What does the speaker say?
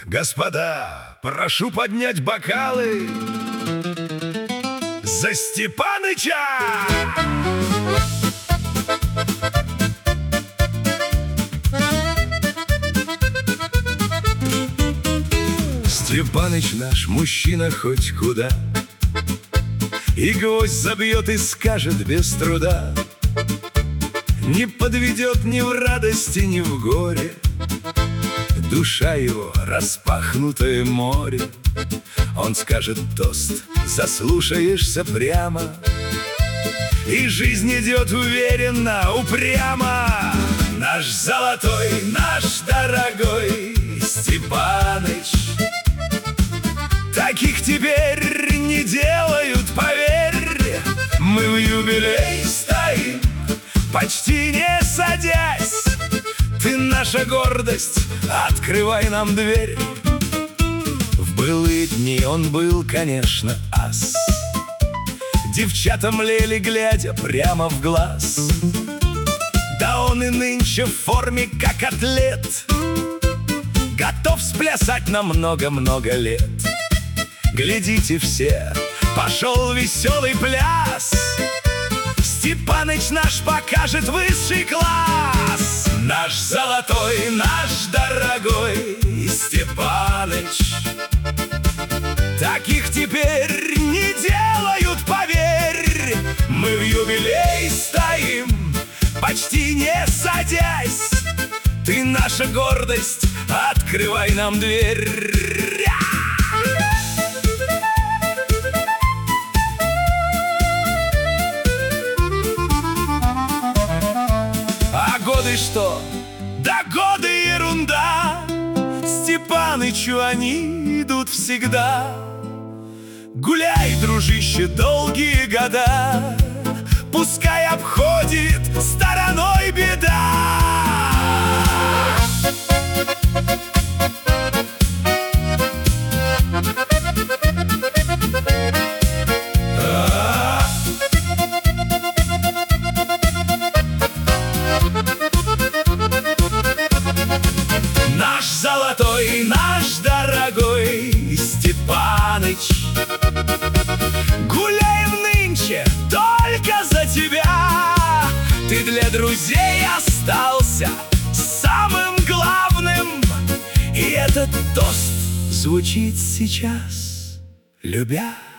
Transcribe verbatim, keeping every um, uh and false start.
Господа, прошу поднять бокалы за Степаныча! Степаныч наш мужчина хоть куда, и гвоздь забьет и скажет без труда. Не подведет ни в радости, ни в горе. Душа его распахнутое море. Он скажет тост, заслушаешься прямо, и жизнь идет уверенно, упрямо. Наш золотой, наш дорогой Степаныч. Таких теперь не делают, поверь. Мы в юбилей стоим, почти не садясь. Ты наша гордость, открывай нам дверь. В былые дни он был, конечно, ас. Девчата млели, глядя прямо в глаз. Да он и нынче в форме, как атлет, готов сплясать на много-много лет. Глядите все, пошел веселый пляс. Степаныч наш покажет высший класс. Наш золотой, наш дорогой Степаныч. Таких теперь не делают, поверь. Мы в юбилей стоим, почти не садясь. Ты наша гордость, открывай нам дверь. А годы что? Да годы ерунда. Степанычу они идут всегда. Гуляй, дружище, долгие года, пускай обходит стороной беда. Наш золотой, наш дорогой Степаныч. Гуляем нынче только за тебя. Ты для друзей остался самым главным. И этот тост звучит сейчас, любя.